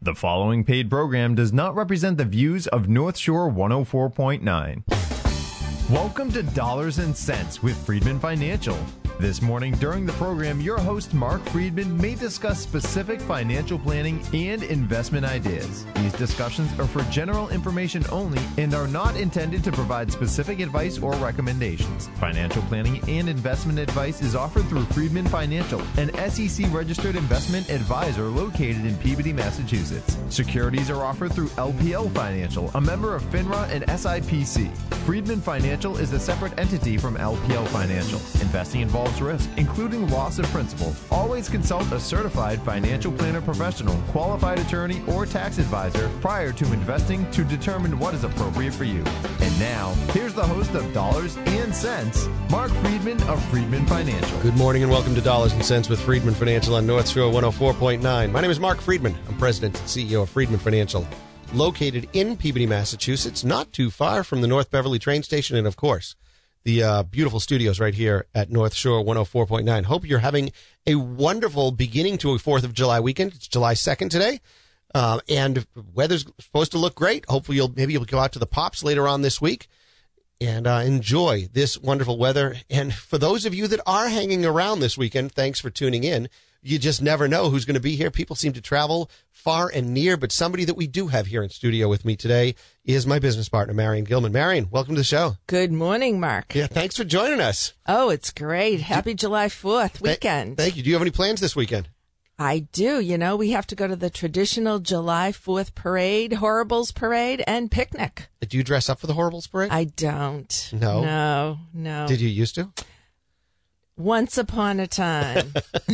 The following paid program does not represent the views of North Shore 104.9. Welcome to Dollars and Cents with Friedman Financial. This morning during the program, your host Mark Friedman may discuss specific financial planning and investment ideas. These discussions are for general information only and are not intended to provide specific advice or recommendations. Financial planning and investment advice is offered through Friedman Financial, an SEC-registered investment advisor located in Peabody, Massachusetts. Securities are offered through LPL Financial, a member of FINRA and SIPC. Friedman Financial is a separate entity from LPL Financial. Investing involves risk, including loss of principal. Always consult a certified financial planner professional, qualified attorney, or tax advisor prior to investing to determine what is appropriate for you. And now, here's the host of Dollars and Cents, Mark Friedman of Friedman Financial. Good morning and welcome to Dollars and Cents with Friedman Financial on North Shore 104.9. My name is Mark Friedman. I'm President and CEO of Friedman Financial, located in Peabody, Massachusetts, not too far from the North Beverly train station and, of course, the beautiful studios right here at North Shore 104.9. Hope you're having a wonderful beginning to a 4th of July weekend. It's July 2nd today, and weather's supposed to look great. Hopefully you'll go out to the Pops later on this week and enjoy this wonderful weather. And for those of you that are hanging around this weekend, thanks for tuning in. You just never know who's going to be here. People seem to travel far and near, but somebody that we do have here in studio with me today is my business partner, Marion Gilman. Marion, welcome to the show. Good morning, Mark. Yeah, thanks for joining us. Oh, it's great. Happy July 4th weekend. Thank you. Do you have any plans this weekend? I do. You know, we have to go to the traditional July 4th parade, Horribles parade, and picnic. Do you dress up for the Horribles parade? I don't. No? No. Did you used to? Once upon a time.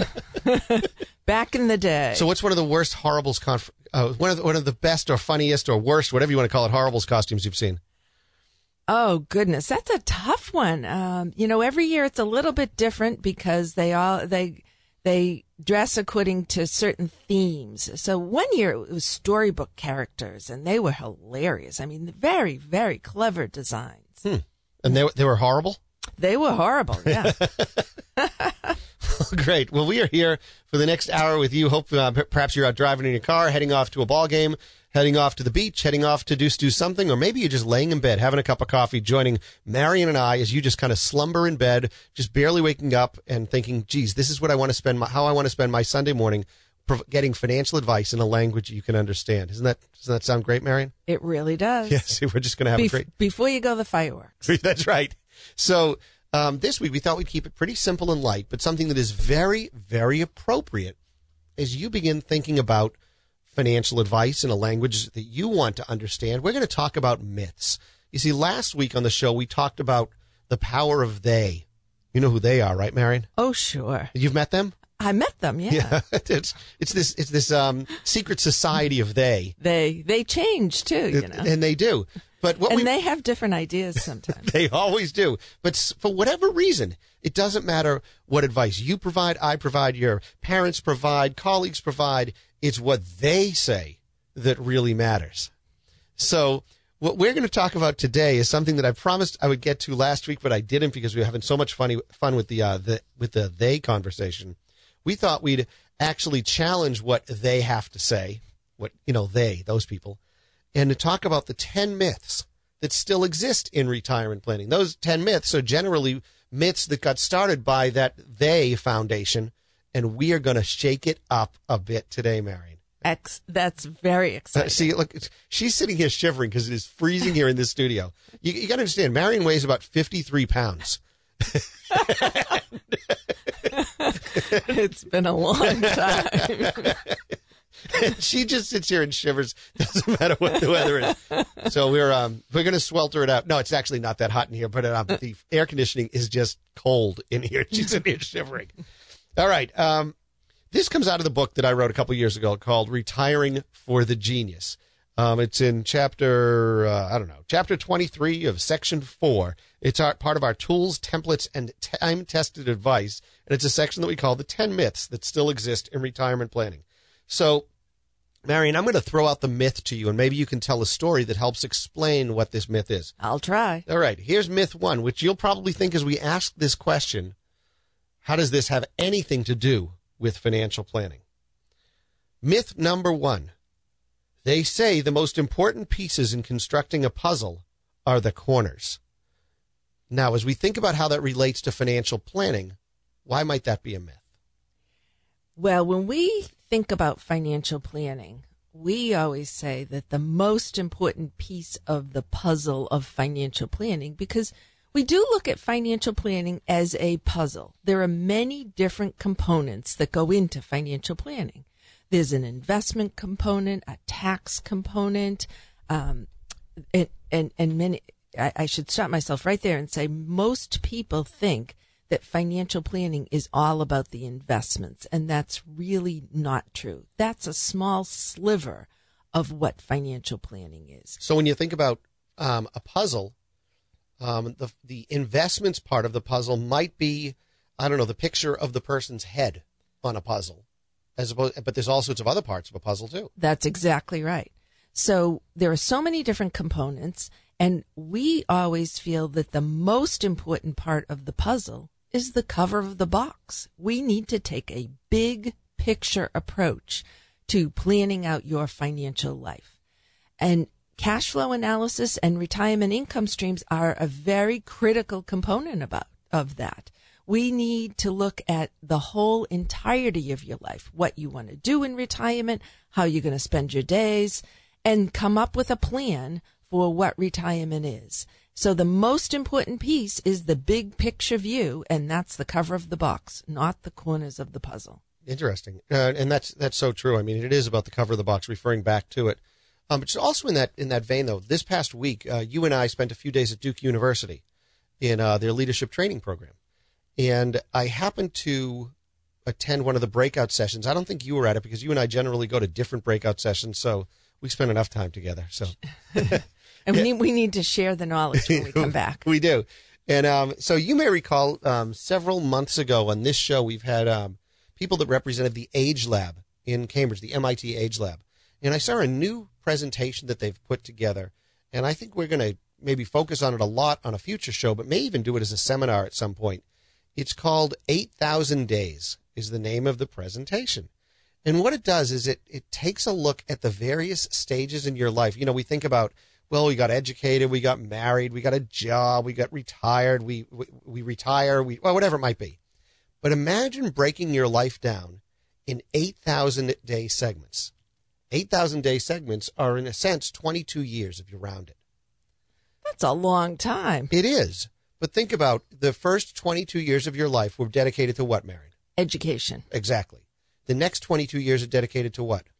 Back in the day. So what's one of the worst Horribles, one of the best or funniest or worst, whatever you want to call it, Horribles costumes you've seen? Oh, goodness. That's a tough one. Every year it's a little bit different because they dress according to certain themes. So one year it was storybook characters, and they were hilarious. I mean, very, very clever designs. And they were horrible? They were horrible, yeah. Great. Well, we are here for the next hour with you. Hope perhaps you're out driving in your car, heading off to a ball game, heading off to the beach, heading off to do something, or maybe you're just laying in bed, having a cup of coffee, joining Marion and I as you just kind of slumber in bed, just barely waking up and thinking, geez, this is what I want to spend how I want to spend my Sunday morning, getting financial advice in a language you can understand. Doesn't that sound great, Marion? It really does. Yes, we're just going to have a great... Before you go, the fireworks. That's right. So this week we thought we'd keep it pretty simple and light, but something that is very, very appropriate as you begin thinking about financial advice in a language that you want to understand. We're going to talk about myths. You see, last week on the show we talked about the power of they. You know who they are, right, Marion? Oh, sure. You've met them? I met them, yeah. It's this secret society of they. They change too, you know. And they do. But they have different ideas sometimes. They always do. But for whatever reason, it doesn't matter what advice you provide, I provide, your parents provide, colleagues provide. It's what they say that really matters. So what we're going to talk about today is something that I promised I would get to last week, but I didn't because we were having so much fun with the they conversation. We thought we'd actually challenge what they have to say, those people, and to talk about the 10 myths that still exist in retirement planning. Those 10 myths are generally myths that got started by that they foundation, and we are going to shake it up a bit today, Marion. That's very exciting. See, look, she's sitting here shivering because it is freezing here in this studio. You got to understand, Marion weighs about 53 pounds. It's been a long time. She just sits here and shivers. Doesn't matter what the weather is. So we're going to swelter it out. No, it's actually not that hot in here, but the air conditioning is just cold in here. She's in here shivering. All right. This comes out of the book that I wrote a couple years ago called Retiring for the Genius. It's in chapter 23 of section 4. It's part of our tools, templates, and time-tested advice. And it's a section that we call the 10 myths that still exist in retirement planning. So, Marion, I'm going to throw out the myth to you, and maybe you can tell a story that helps explain what this myth is. I'll try. All right. Here's myth 1, which you'll probably think as we ask this question, how does this have anything to do with financial planning? Myth number 1. They say the most important pieces in constructing a puzzle are the corners. Now, as we think about how that relates to financial planning, why might that be a myth? Well, when we think about financial planning, we always say that the most important piece of the puzzle of financial planning, because we do look at financial planning as a puzzle. There are many different components that go into financial planning. There's an investment component, a tax component, and many. I should stop myself right there and say most people think that financial planning is all about the investments, and that's really not true. That's a small sliver of what financial planning is. So when you think about a puzzle, the investments part of the puzzle might be, I don't know, the picture of the person's head on a puzzle, but there's all sorts of other parts of a puzzle too. That's exactly right. So there are so many different components, and we always feel that the most important part of the puzzle is the cover of the box. We need to take a big picture approach to planning out your financial life. And cash flow analysis and retirement income streams are a very critical component of that. We need to look at the whole entirety of your life, what you want to do in retirement, how you're going to spend your days, and come up with a plan for what retirement is. So the most important piece is the big picture view, and that's the cover of the box, not the corners of the puzzle. Interesting. And that's so true. I mean, it is about the cover of the box, referring back to it. But it's also in that vein, though, this past week, you and I spent a few days at Duke University in their leadership training program. And I happened to attend one of the breakout sessions. I don't think you were at it because you and I generally go to different breakout sessions, so we spent enough time together. So, and we need to share the knowledge when we come back. We do. And so you may recall several months ago on this show, we've had people that represented the Age Lab in Cambridge, the MIT Age Lab. And I saw a new presentation that they've put together, and I think we're going to maybe focus on it a lot on a future show, but may even do it as a seminar at some point. It's called 8,000 Days is the name of the presentation. And what it does is it takes a look at the various stages in your life. You know, we think about, well, we got educated, we got married, we got a job, we got retired, we retire, well, whatever it might be. But imagine breaking your life down in 8,000-day segments. 8,000-day segments are, in a sense, 22 years if you round it. That's a long time. It is. But think about the first 22 years of your life were dedicated to what, Marion? Education. Exactly. The next 22 years are dedicated to what?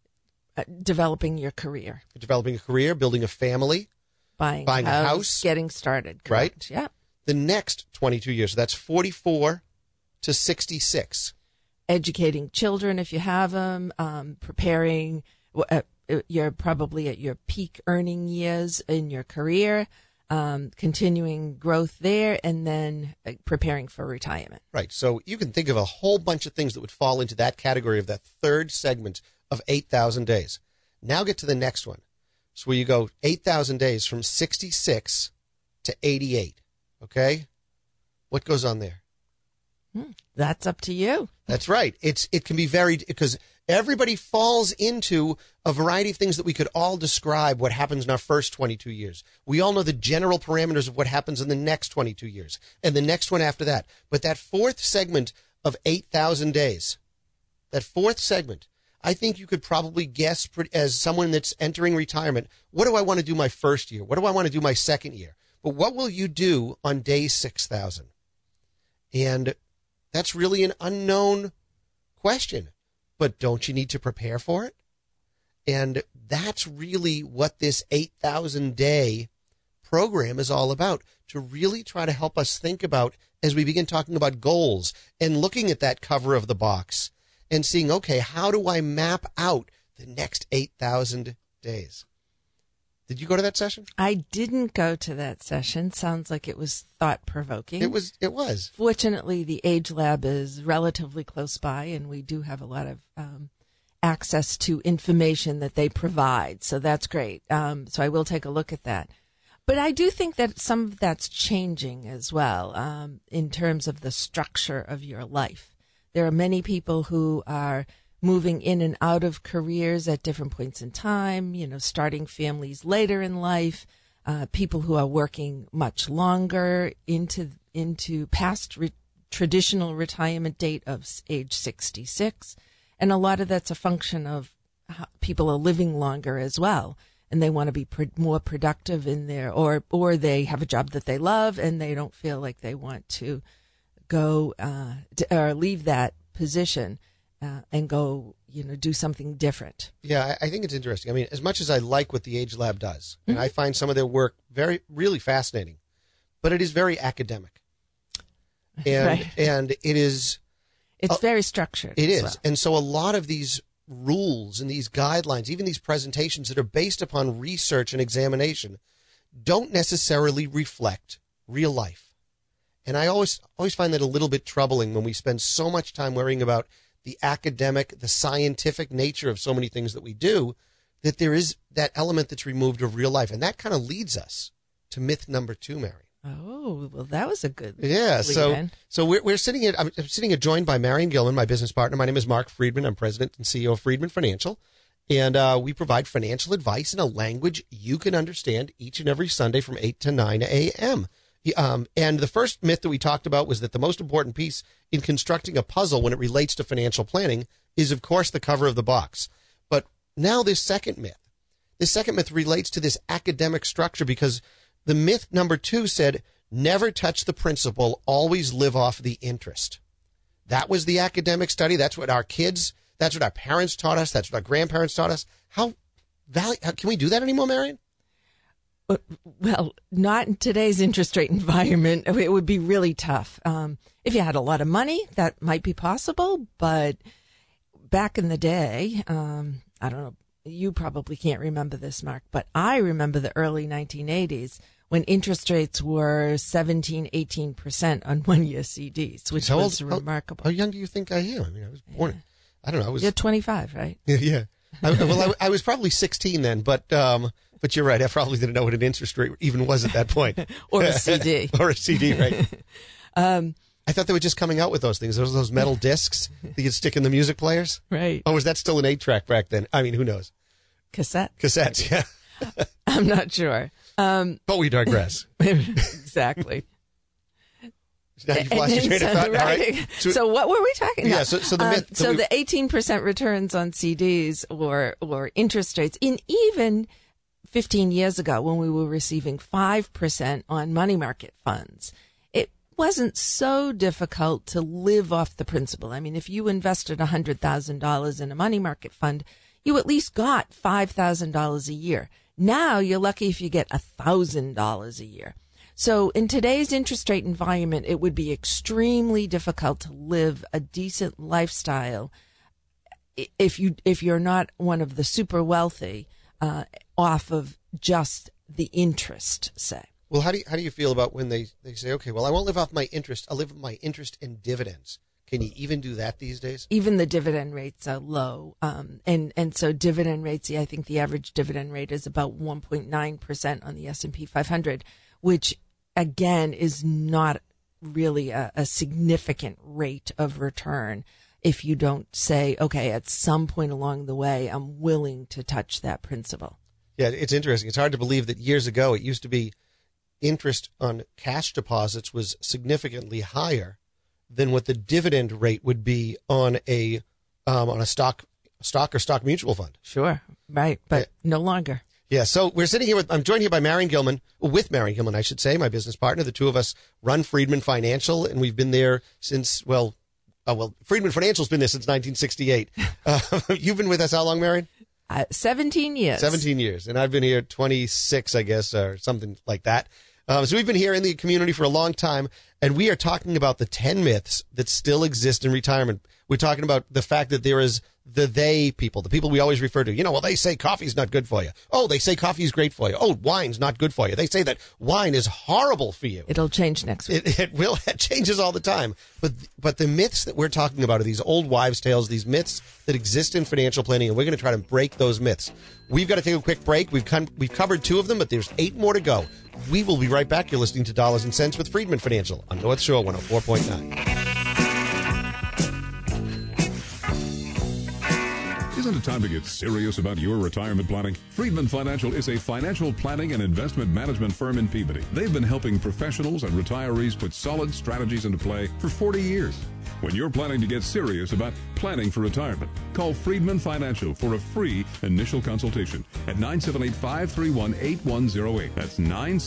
Developing your career. Developing a career, building a family. Buying a house. Getting started. Correct. Right? Yeah. The next 22 years, so that's 44 to 66. Educating children if you have them, preparing, you're probably at your peak earning years in your career, continuing growth there, and then preparing for retirement. Right. So you can think of a whole bunch of things that would fall into that category of that third segment of 8,000 days. Now get to the next one. So where you go 8,000 days from 66 to 88. Okay? What goes on there? That's up to you. That's right. It can be varied because everybody falls into a variety of things that we could all describe what happens in our first 22 years. We all know the general parameters of what happens in the next 22 years and the next one after that. But that fourth segment of 8,000 days, that fourth segment, I think you could probably guess as someone that's entering retirement, what do I want to do my first year? What do I want to do my second year? But what will you do on day 6,000? And that's really an unknown question, but don't you need to prepare for it? And that's really what this 8,000-day program is all about, to really try to help us think about, as we begin talking about goals and looking at that cover of the box and seeing, okay, how do I map out the next 8,000 days? Did you go to that session? I didn't go to that session. Sounds like it was thought-provoking. It was. Fortunately, the Age Lab is relatively close by, and we do have a lot of access to information that they provide. So that's great. So I will take a look at that. But I do think that some of that's changing as well in terms of the structure of your life. There are many people who are moving in and out of careers at different points in time, starting families later in life, people who are working much longer into past traditional retirement date of age 66. And a lot of that's a function of how people are living longer as well. And they want to be more productive in their, or they have a job that they love and they don't feel like they want to go or leave that position and go, do something different. Yeah, I think it's interesting. I mean, as much as I like what the Age Lab does, and I find some of their work really fascinating, but it is very academic. And Right. and it's very structured. It as is. well. And so a lot of these rules and these guidelines, even these presentations that are based upon research and examination, don't necessarily reflect real life. And I always find that a little bit troubling when we spend so much time worrying about the academic, the scientific nature of so many things that we do, that there is that element that's removed of real life. And that kind of leads us to myth number 2, Mary. Oh, well, that was a good Yeah, lead-in. so we're sitting here. I'm sitting here joined by Marion Gilman, my business partner. My name is Mark Friedman. I'm president and CEO of Friedman Financial, and we provide financial advice in a language you can understand each and every Sunday from 8 to 9 a.m. And the first myth that we talked about was that the most important piece in constructing a puzzle when it relates to financial planning is, of course, the cover of the box. But now this second myth relates to this academic structure, because the myth number 2 said, never touch the principal, always live off the interest. That was the academic study. That's what our parents taught us. That's what our grandparents taught us. How can we do that anymore, Marion? Well, not in today's interest rate environment. It would be really tough. If you had a lot of money, that might be possible. But back in the day, I don't know, you probably can't remember this, Mark, but I remember the early 1980s when interest rates were 17, 18% on one-year CDs, which was remarkable. How young do you think I am? I mean, I was born, I don't know. You're 25, right? Yeah. I was probably 16 then, but you're right. I probably didn't know what an interest rate even was at that point. Or a CD. Or a CD, right. I thought they were just coming out with those things. Those metal discs that you'd stick in the music players. Right. Oh, was that still an 8-track back then? I mean, who knows? Cassettes, yeah. I'm not sure. But we digress. Exactly. Now you've lost your train of thought. Right. All right. So what were we talking about? Yeah, so the myth. The 18% returns on CDs or interest rates in even 15 years ago when we were receiving 5% on money market funds, it wasn't so difficult to live off the principal. I mean, if you invested $100,000 in a money market fund, you at least got $5,000 a year. Now you're lucky if you get $1,000 a year. So in today's interest rate environment, it would be extremely difficult to live a decent lifestyle if you're not one of the super wealthy off of just the interest, say. Well, how do you feel about when they say, okay, well, I won't live off my interest. I'll live off my interest and dividends. Can you even do that these days? Even the dividend rates are low. And so dividend rates, I think the average dividend rate is about 1.9% on the S&P 500, which again is not really a significant rate of return if you don't say, okay, at some point along the way, I'm willing to touch that principal. Yeah, it's interesting. It's hard to believe that years ago it used to be interest on cash deposits was significantly higher than what the dividend rate would be on a stock or stock mutual fund. Sure, right, but no longer. Yeah, so we're sitting here I'm joined here by Marion Gilman, with Marion Gilman, I should say, my business partner. The two of us run Friedman Financial, and we've been there since, Friedman Financial's been there since 1968. You've been with us how long, Marion? 17 years. 17 years, and I've been here 26, I guess, or something like that. So we've been here in the community for a long time, and we are talking about the 10 myths that still exist in retirement. We're talking about the fact that there is the they people, the people we always refer to. Well, they say coffee's not good for you. Oh, they say coffee's great for you. Oh, wine's not good for you. They say that wine is horrible for you. It'll change next week. It will. It changes all the time. But the myths that we're talking about are these old wives' tales, these myths that exist in financial planning, and we're going to try to break those myths. We've got to take a quick break. We've covered 2 of them, but there's 8 more to go. We will be right back. You're listening to Dollars and Cents with Friedman Financial on North Shore 104.9. Isn't it time to get serious about your retirement planning? Friedman Financial is a financial planning and investment management firm in Peabody. They've been helping professionals and retirees put solid strategies into play for 40 years. When you're planning to get serious about planning for retirement, call Friedman Financial for a free initial consultation at 978-531-8108. That's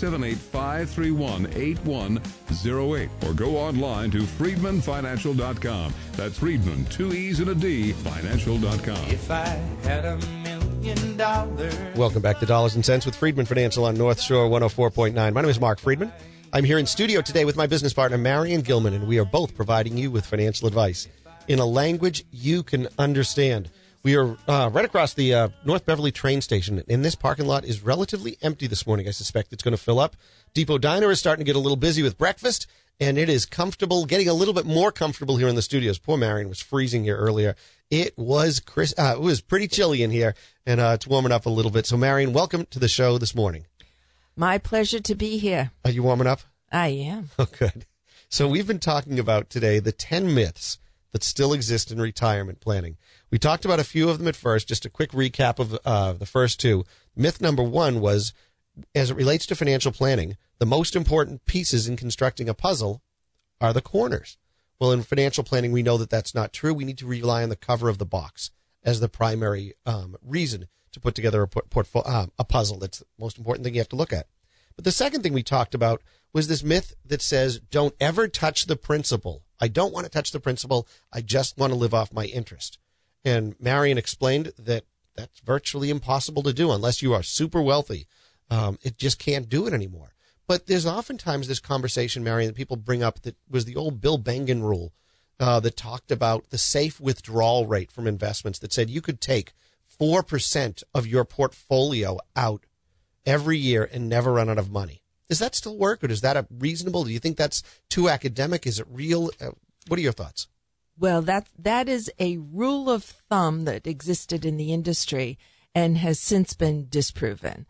978-531-8108. Or go online to friedmanfinancial.com. That's Friedman, 2 E's and a D, financial.com. If I had $1 million. Welcome back to Dollars and Cents with Friedman Financial on North Shore 104.9. My name is Mark Friedman. I'm here in studio today with my business partner, Marion Gilman, and we are both providing you with financial advice in a language you can understand. We are right across the North Beverly train station, and this parking lot is relatively empty this morning. I suspect it's going to fill up. Depot Diner is starting to get a little busy with breakfast, and it is comfortable, getting a little bit more comfortable here in the studios. Poor Marion was freezing here earlier. It was pretty chilly in here, and it's warming up a little bit. So, Marion, welcome to the show this morning. My pleasure to be here. Are you warming up? I am. Oh, good. So we've been talking about today the 10 myths that still exist in retirement planning. We talked about a few of them at first, just a quick recap of the first two. Myth number one was, as it relates to financial planning, the most important pieces in constructing a puzzle are the corners. Well, in financial planning, we know that that's not true. We need to rely on the cover of the box as the primary reason to put together a puzzle. That's the most important thing you have to look at. But the second thing we talked about was this myth that says, don't ever touch the principal. I don't want to touch the principal. I just want to live off my interest. And Marion explained that that's virtually impossible to do unless you are super wealthy. It just can't do it anymore. But there's oftentimes this conversation, Marion, that people bring up that was the old Bill Bengen rule that talked about the safe withdrawal rate from investments, that said you could take 4% of your portfolio out every year and never run out of money. Does that still work, or is that reasonable? Do you think that's too academic? Is it real? What are your thoughts? Well, that is a rule of thumb that existed in the industry and has since been disproven.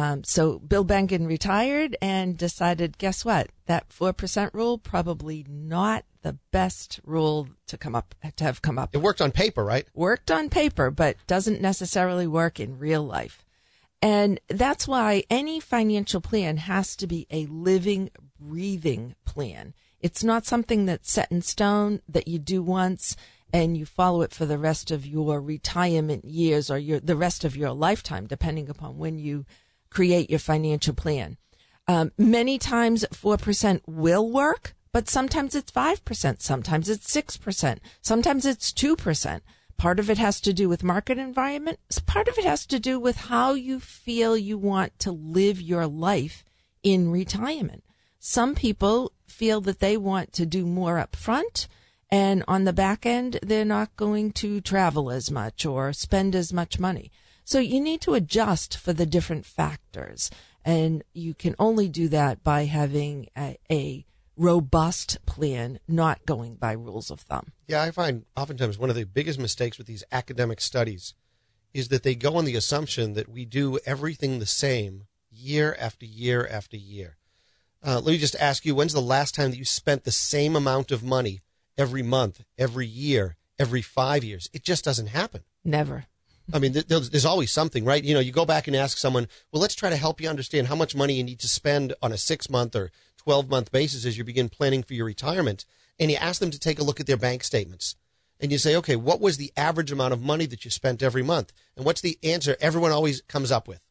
So Bill Bengen retired and decided, guess what? That 4% rule, probably not the best rule to have come up. It worked on paper, right? Worked on paper, but doesn't necessarily work in real life. And that's why any financial plan has to be a living, breathing plan. It's not something that's set in stone that you do once and you follow it for the rest of your retirement years or the rest of your lifetime, depending upon when you create your financial plan. Many times 4% will work, but sometimes it's 5%, sometimes it's 6%, sometimes it's 2%. Part of it has to do with market environment. Part of it has to do with how you feel you want to live your life in retirement. Some people feel that they want to do more up front, and on the back end, they're not going to travel as much or spend as much money. So you need to adjust for the different factors, and you can only do that by having a robust plan, not going by rules of thumb. Yeah, I find oftentimes one of the biggest mistakes with these academic studies is that they go on the assumption that we do everything the same year after year after year. Let me just ask you, when's the last time that you spent the same amount of money every month, every year, every 5 years? It just doesn't happen. Never. I mean, there's always something, right? You know, you go back and ask someone, well, let's try to help you understand how much money you need to spend on a 6-month or 12-month basis as you begin planning for your retirement. And you ask them to take a look at their bank statements. And you say, okay, what was the average amount of money that you spent every month? And what's the answer everyone always comes up with?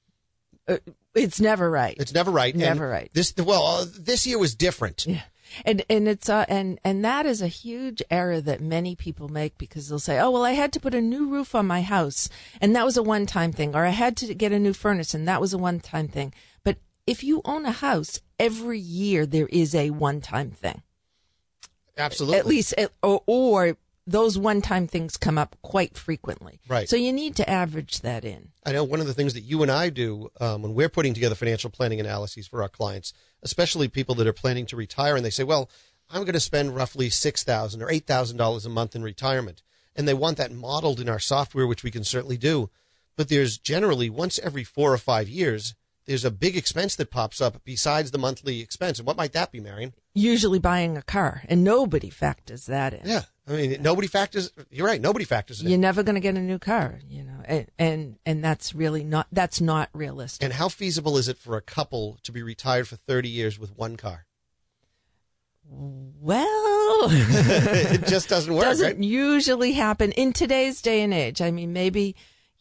It's never right. It's never right. Never right. This year was different. Yeah. And it's and that is a huge error that many people make, because they'll say, oh, well, I had to put a new roof on my house and that was a one-time thing, or I had to get a new furnace and that was a one-time thing. But if you own a house, every year there is a one-time thing. Absolutely. At least, or those one-time things come up quite frequently. Right. So you need to average that in. I know one of the things that you and I do when we're putting together financial planning analyses for our clients, especially people that are planning to retire, and they say, well, I'm going to spend roughly $6,000 or $8,000 a month in retirement. And they want that modeled in our software, which we can certainly do. But there's generally, once every 4 or 5 years, there's a big expense that pops up besides the monthly expense. And what might that be, Marion? Usually buying a car, and nobody factors that in. Yeah. I mean, nobody factors. You're right. Nobody factors it in. You're never going to get a new car, and that's really not realistic. And how feasible is it for a couple to be retired for 30 years with one car? Well, It just doesn't work, doesn't right? usually happen in today's day and age. I mean, maybe,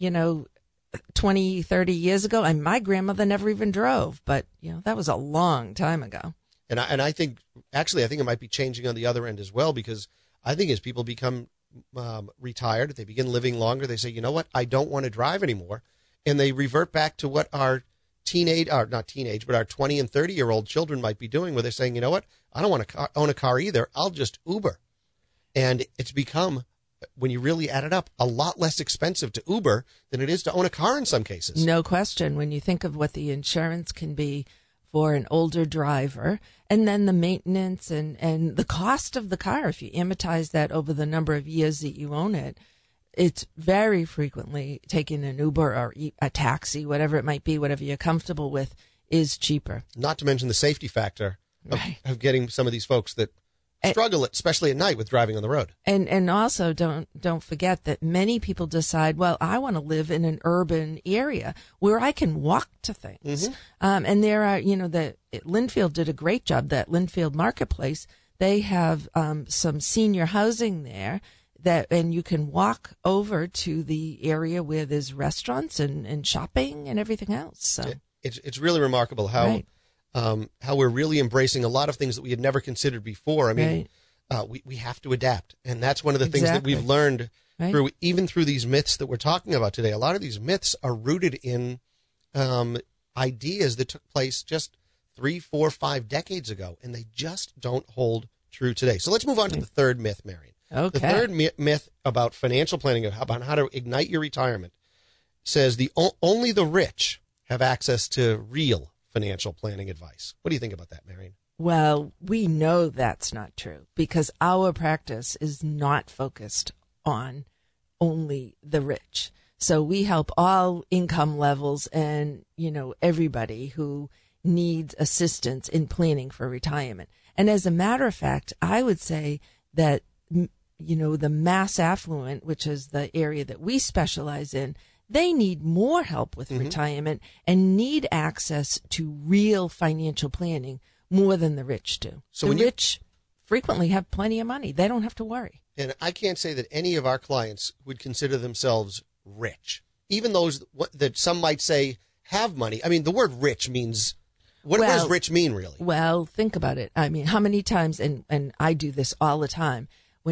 20, 30 years ago, and my grandmother never even drove, but, that was a long time ago. And I think it might be changing on the other end as well, because I think as people become retired, they begin living longer, they say, you know what, I don't want to drive anymore. And they revert back to what our not teenage, but our 20 and 30-year-old children might be doing, where they're saying, you know what, I don't want to own a car either. I'll just Uber. And it's become, when you really add it up, a lot less expensive to Uber than it is to own a car in some cases. No question. When you think of what the insurance can be for an older driver, and then the maintenance and the cost of the car, if you amortize that over the number of years that you own it, it's very frequently taking an Uber or a taxi, whatever it might be, whatever you're comfortable with, is cheaper. Not to mention the safety factor of getting some of these folks that struggle, especially at night, with driving on the road. And also don't forget that many people decide, well, I want to live in an urban area where I can walk to things. Mm-hmm. And there are, Linfield did a great job, that Linfield Marketplace. They have some senior housing there and you can walk over to the area where there's restaurants and shopping and everything else. So it's really remarkable how we're really embracing a lot of things that we had never considered before. I mean, we have to adapt, and that's one of the things that we've learned through these myths that we're talking about today. A lot of these myths are rooted in ideas that took place just 3, 4, 5 decades ago, and they just don't hold true today. So let's move on to the third myth, Marion. Okay. The third myth about financial planning, about how to ignite your retirement, says only the rich have access to real financial planning advice. What do you think about that, Marion? Well, we know that's not true, because our practice is not focused on only the rich. So we help all income levels and, everybody who needs assistance in planning for retirement. And as a matter of fact, I would say that, the mass affluent, which is the area that we specialize in, they need more help with retirement and need access to real financial planning more than the rich do. So the rich frequently have plenty of money. They don't have to worry. And I can't say that any of our clients would consider themselves rich, even those that some might say have money. I mean, the word rich means, what does rich mean, really? Well, think about it. I mean, how many times, and I do this all the time,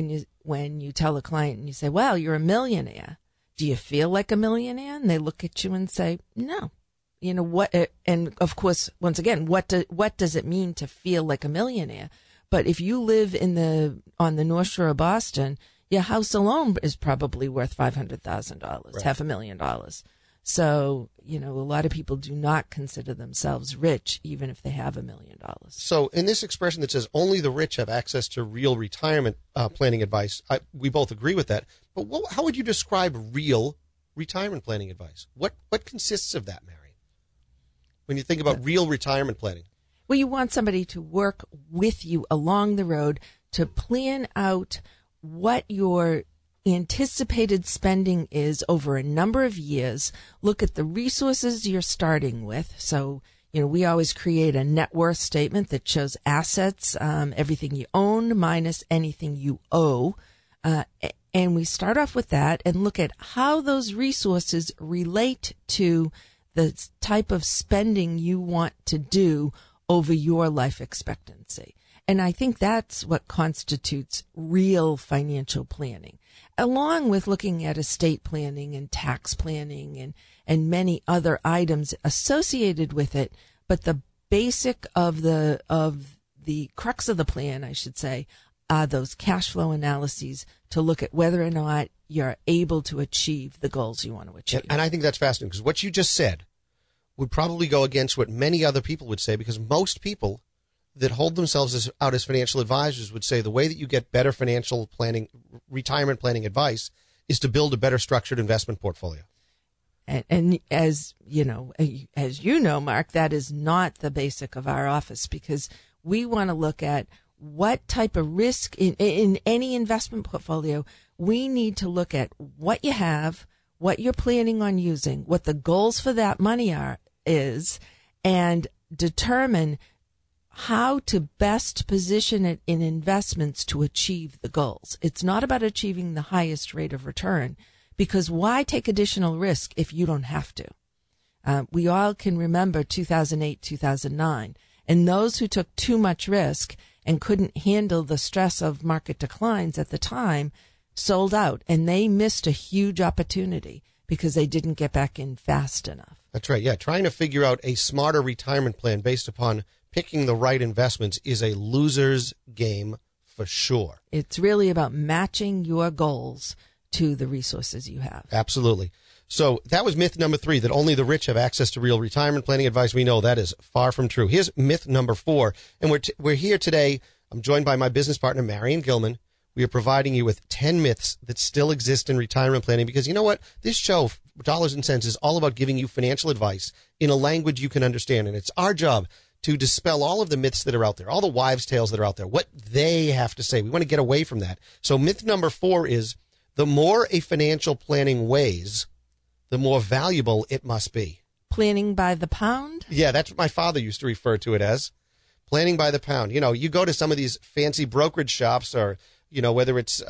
when you tell a client and you say, well, you're a millionaire. Do you feel like a millionaire? And they look at you and say, no. What? And of course, once again, what does it mean to feel like a millionaire? But if you live on the North Shore of Boston, your house alone is probably worth $500,000, $500,000. So, a lot of people do not consider themselves rich, even if they have $1 million. So in this expression that says only the rich have access to real retirement planning advice, we both agree with that. But how would you describe real retirement planning advice? What consists of that, Mary? When you think about real retirement planning? Well, you want somebody to work with you along the road to plan out what your anticipated spending is over a number of years. Look at the resources you're starting with. So, we always create a net worth statement that shows assets, everything you own minus anything you owe. And we start off with that and look at how those resources relate to the type of spending you want to do over your life expectancy. And I think that's what constitutes real financial planning, along with looking at estate planning and tax planning and many other items associated with it. But the basic of the crux of the plan, I should say, are those cash flow analyses to look at whether or not you're able to achieve the goals you want to achieve. And I think that's fascinating, because what you just said would probably go against what many other people would say, because most people that hold themselves out as financial advisors would say the way that you get better financial planning, retirement planning advice, is to build a better structured investment portfolio. And as you know, Mark, that is not the basic of our office, because we want to look at what type of risk in any investment portfolio, we need to look at what you have, what you're planning on using, what the goals for that money is, and determine how to best position it in investments to achieve the goals. It's not about achieving the highest rate of return, because why take additional risk if you don't have to? We all can remember 2008, 2009, and those who took too much risk and couldn't handle the stress of market declines at the time sold out, and they missed a huge opportunity because they didn't get back in fast enough. That's right. Yeah. Trying to figure out a smarter retirement plan based upon picking the right investments is a loser's game for sure. It's really about matching your goals to the resources you have. Absolutely. So that was myth number 3, that only the rich have access to real retirement planning advice. We know that is far from true. Here's myth number 4. And we're here today. I'm joined by my business partner, Marion Gilman. We are providing you with 10 myths that still exist in retirement planning, because you know what? This show, Dollars and Cents, is all about giving you financial advice in a language you can understand. And it's our job to dispel all of the myths that are out there, all the wives' tales that are out there, what they have to say. We want to get away from that. So myth number 4 is, the more a financial planning weighs, the more valuable it must be. Planning by the pound? Yeah, that's what my father used to refer to it as. Planning by the pound. You know, you go to some of these fancy brokerage shops, or, you know, whether it's,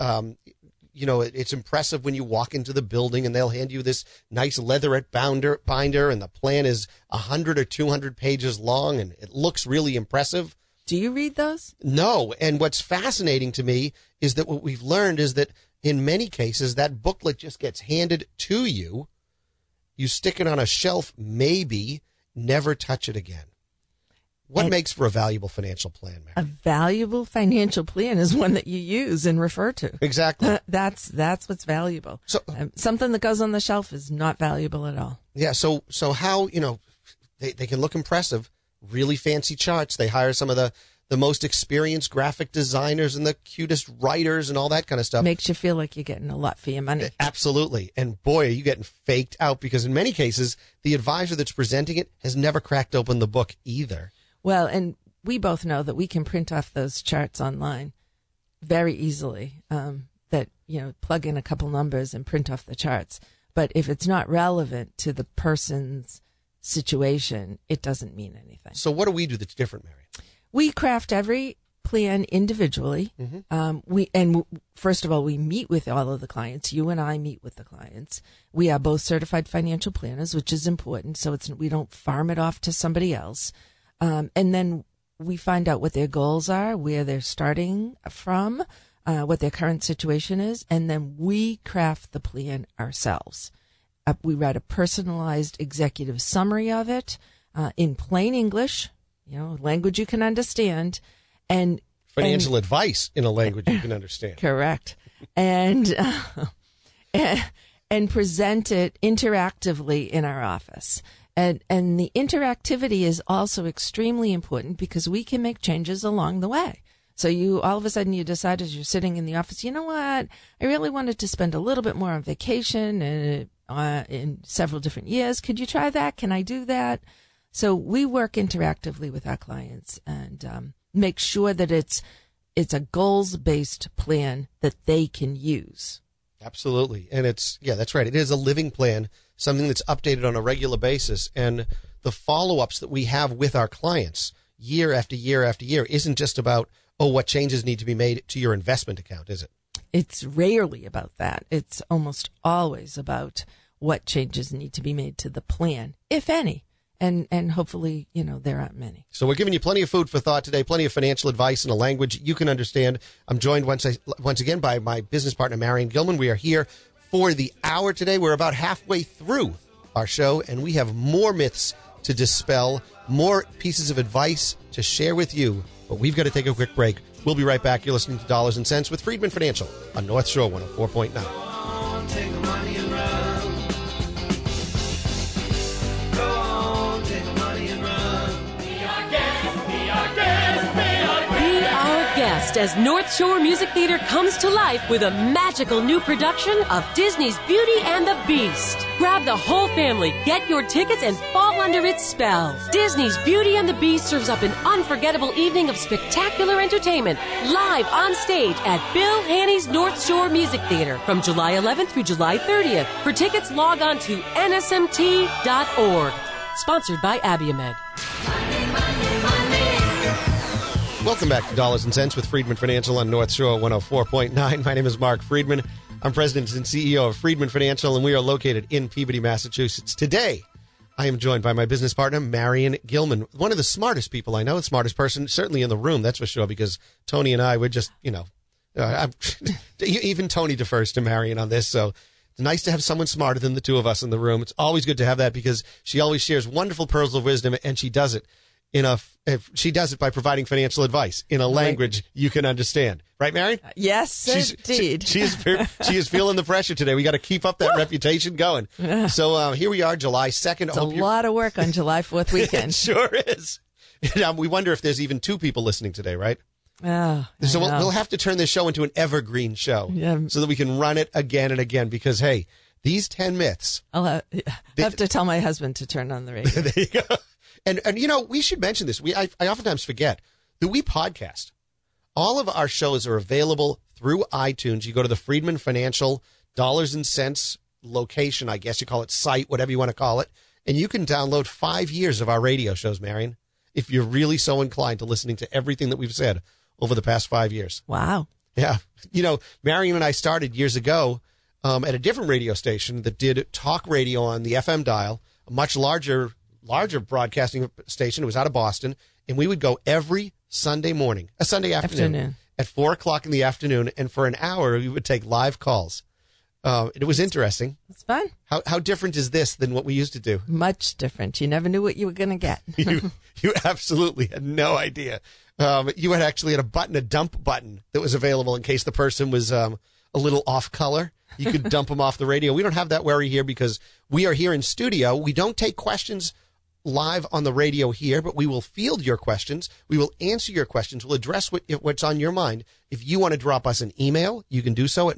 it's impressive when you walk into the building and they'll hand you this nice leatherette binder, and the plan is 100 or 200 pages long, and it looks really impressive. Do you read those? No. And what's fascinating to me is that what we've learned is that in many cases, that booklet just gets handed to you. You stick it on a shelf, maybe, never touch it again. What makes for a valuable financial plan, Mary? A valuable financial plan is one that you use and refer to. Exactly. That's what's valuable. So something that goes on the shelf is not valuable at all. Yeah. So how, they can look impressive, really fancy charts. They hire some of the most experienced graphic designers and the cutest writers and all that kind of stuff. Makes you feel like you're getting a lot for your money. Absolutely. And boy, are you getting faked out, because in many cases, the advisor that's presenting it has never cracked open the book either. Well, and we both know that we can print off those charts online very easily, plug in a couple numbers and print off the charts. But if it's not relevant to the person's situation, it doesn't mean anything. So what do we do that's different, Mary? We craft every plan individually. Mm-hmm. First of all, we meet with all of the clients. You and I meet with the clients. We are both certified financial planners, which is important. So we don't farm it off to somebody else. And then we find out what their goals are, where they're starting from, what their current situation is, and then we craft the plan ourselves. We write a personalized executive summary of it in plain English. Language you can understand, and financial advice in a language you can understand. Correct. And present it interactively in our office. And the interactivity is also extremely important, because we can make changes along the way. So all of a sudden you decide, as you're sitting in the office, you know what? I really wanted to spend a little bit more on vacation in several different years. Could you try that? Can I do that? So we work interactively with our clients and make sure that it's a goals-based plan that they can use. Absolutely. And that's right. It is a living plan, something that's updated on a regular basis. And the follow-ups that we have with our clients year after year after year isn't just about, what changes need to be made to your investment account, is it? It's rarely about that. It's almost always about what changes need to be made to the plan, if any. And hopefully, there aren't many. So we're giving you plenty of food for thought today, plenty of financial advice in a language you can understand. I'm joined once again by my business partner, Marion Gilman. We are here for the hour today. We're about halfway through our show, and we have more myths to dispel, more pieces of advice to share with you. But we've got to take a quick break. We'll be right back. You're listening to Dollars and Cents with Friedman Financial on North Shore 104.9. Take the money and run. Go on, take the money and run. Be our guest as North Shore Music Theater comes to life with a magical new production of Disney's Beauty and the Beast. Grab the whole family, get your tickets, and fall under its spell. Disney's Beauty and the Beast serves up an unforgettable evening of spectacular entertainment live on stage at Bill Haney's North Shore Music Theater from July 11th through July 30th. For tickets, log on to nsmt.org. Sponsored by Abiomed. Welcome back to Dollars and Cents with Friedman Financial on North Shore 104.9. My name is Mark Friedman. I'm president and CEO of Friedman Financial, and we are located in Peabody, Massachusetts. Today, I am joined by my business partner, Marion Gilman, one of the smartest people I know, the smartest person, certainly in the room, that's for sure, because Tony and I, we're just, even Tony defers to Marion on this, so it's nice to have someone smarter than the two of us in the room. It's always good to have that because she always shares wonderful pearls of wisdom, and she does it she does it by providing financial advice in a language you can understand. Right, Marion? Yes, indeed. She is feeling the pressure today. We got to keep up that reputation going. So here we are, July 2nd. It's a lot of work on July 4th weekend. It sure is. We wonder if there's even two people listening today, right? Oh, so we'll have to turn this show into an evergreen show so that we can run it again and again because, hey, these 10 myths. I'll have to tell my husband to turn on the radio. There you go. And we should mention this. I oftentimes forget that we podcast. All of our shows are available through iTunes. You go to the Friedman Financial Dollars and Cents location, I guess you call it, site, whatever you want to call it, and you can download 5 years of our radio shows, Marion, if you're really so inclined to listening to everything that we've said over the past 5 years. Wow. Yeah. Marion and I started years ago at a different radio station that did talk radio on the FM dial, a much larger broadcasting station. It was out of Boston, and we would go every Sunday afternoon at 4:00 in the afternoon, and for an hour we would take live calls. It was interesting. It's fun. How different is this than what we used to do? Much different. You never knew what you were going to get. You absolutely had no idea. You had actually had a dump button that was available in case the person was a little off color. You could dump them off the radio. We don't have that worry here because we are here in studio. We don't take questions live on the radio here, but we will field your questions. We will answer your questions. We'll address what's on your mind. If you want to drop us an email, you can do so at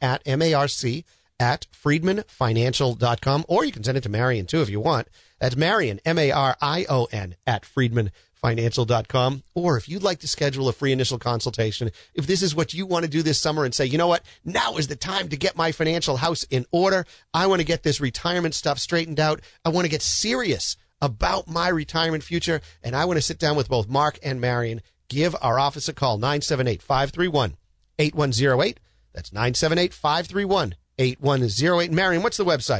mark@friedmanfinancial.com, or you can send it to Marion too if you want. That's Marion, Marion, @friedmanfinancial.com. Or if you'd like to schedule a free initial consultation, if this is what you want to do this summer and say, you know what, now is the time to get my financial house in order. I want to get this retirement stuff straightened out. I want to get serious about my retirement future, and I want to sit down with both Mark and Marion. Give our office a call, 978-531-8108. That's 978-531-8108. Marion, what's the website?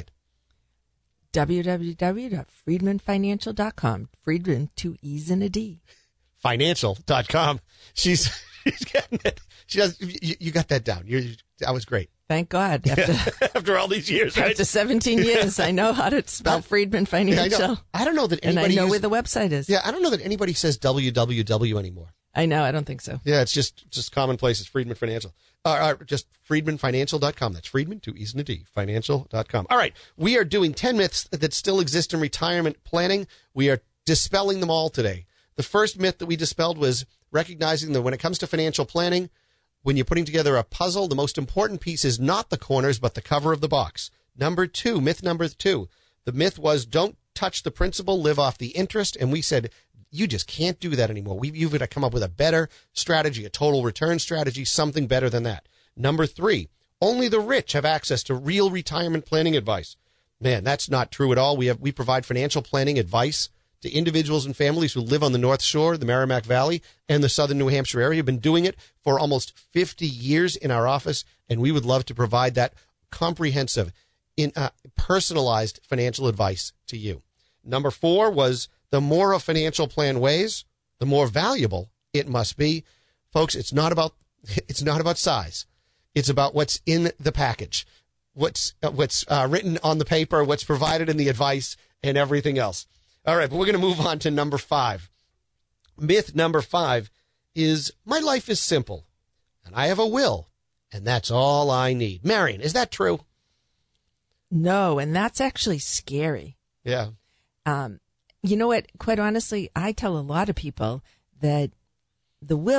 www.friedmanfinancial.com. Friedman, 2 E's and a D. Financial.com. She's getting it. You got that down. That was great. Thank God. After all these years, right? After 17 years, I know how to spell Friedman Financial. Yeah, I don't know that anybody. And I know where the website is. Yeah, I don't know that anybody says www anymore. I know. I don't think so. Yeah, it's just commonplace. It's Friedman Financial. Just friedmanfinancial.com. That's Friedman, 2 E's and a D, financial.com. All right. We are doing 10 myths that still exist in retirement planning. We are dispelling them all today. The first myth that we dispelled was recognizing that when it comes to financial planning, when you're putting together a puzzle, the most important piece is not the corners, but the cover of the box. Myth number two. The myth was don't touch the principal, live off the interest. And we said, you just can't do that anymore. You've got to come up with a better strategy, a total return strategy, something better than that. Number three, only the rich have access to real retirement planning advice. Man, that's not true at all. We provide financial planning advice to individuals and families who live on the North Shore, the Merrimack Valley, and the southern New Hampshire area. We've been doing it for almost 50 years in our office, and we would love to provide that comprehensive, personalized financial advice to you. Number four was the more a financial plan weighs, the more valuable it must be. Folks, it's not about size. It's about what's in the package, what's written on the paper, what's provided in the advice, and everything else. All right, but we're going to move on to number five. Myth number five is my life is simple, and I have a will, and that's all I need. Marion, is that true? No, and that's actually scary. Yeah. You know what? Quite honestly, I tell a lot of people that the will,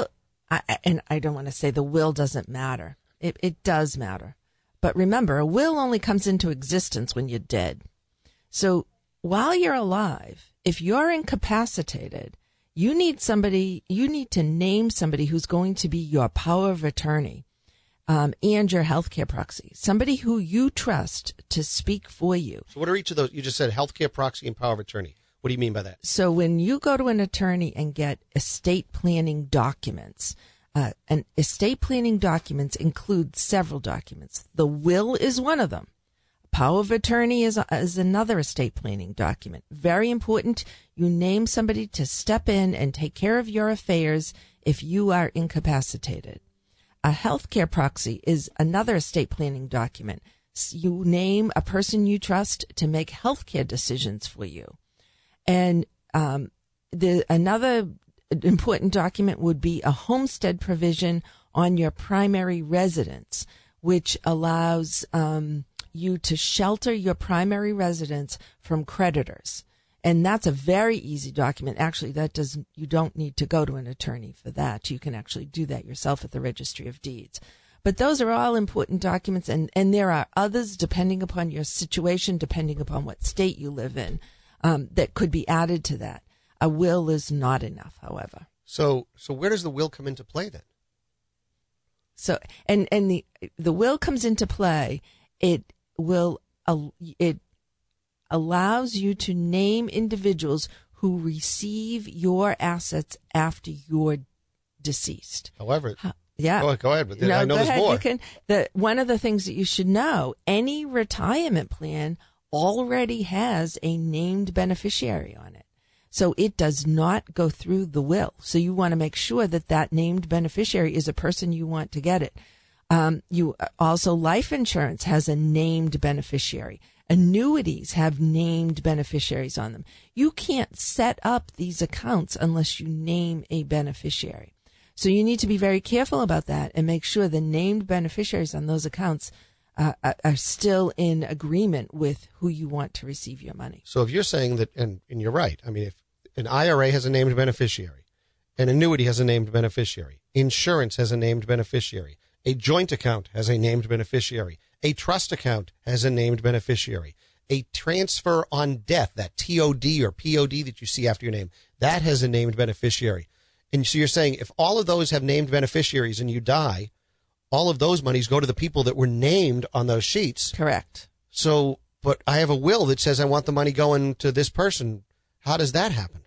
I don't want to say the will doesn't matter. It does matter. But remember, a will only comes into existence when you're dead. So while you're alive, if you're incapacitated, you need to name somebody who's going to be your power of attorney, and your healthcare proxy, somebody who you trust to speak for you. So what are each of those? You just said healthcare proxy and power of attorney. What do you mean by that? So when you go to an attorney and get estate planning documents, and estate planning documents include several documents. The will is one of them. Power of attorney is another estate planning document. Very important. You name somebody to step in and take care of your affairs if you are incapacitated. A healthcare proxy is another estate planning document. You name a person you trust to make healthcare decisions for you. And another important document would be a homestead provision on your primary residence, which allows you to shelter your primary residence from creditors. And that's a very easy document. Actually, you don't need to go to an attorney for that. You can actually do that yourself at the Registry of Deeds. But those are all important documents, and there are others depending upon your situation, depending upon what state you live in, that could be added to that. A will is not enough, however. So where does the will come into play then? So and the will comes into play. It allows you to name individuals who receive your assets after you're deceased. However, yeah, go ahead. But I know there's more. One of the things that you should know: any retirement plan already has a named beneficiary on it. So it does not go through the will. So you want to make sure that named beneficiary is a person you want to get it. Life insurance has a named beneficiary. Annuities have named beneficiaries on them. You can't set up these accounts unless you name a beneficiary. So you need to be very careful about that and make sure the named beneficiaries on those accounts are still in agreement with who you want to receive your money. So if you're saying that, and you're right, I mean, if an IRA has a named beneficiary, an annuity has a named beneficiary, insurance has a named beneficiary, a joint account has a named beneficiary, a trust account has a named beneficiary, a transfer on death, that TOD or POD that you see after your name, that has a named beneficiary. And so you're saying if all of those have named beneficiaries and you die, all of those monies go to the people that were named on those sheets. Correct. So, but I have a will that says I want the money going to this person. How does that happen?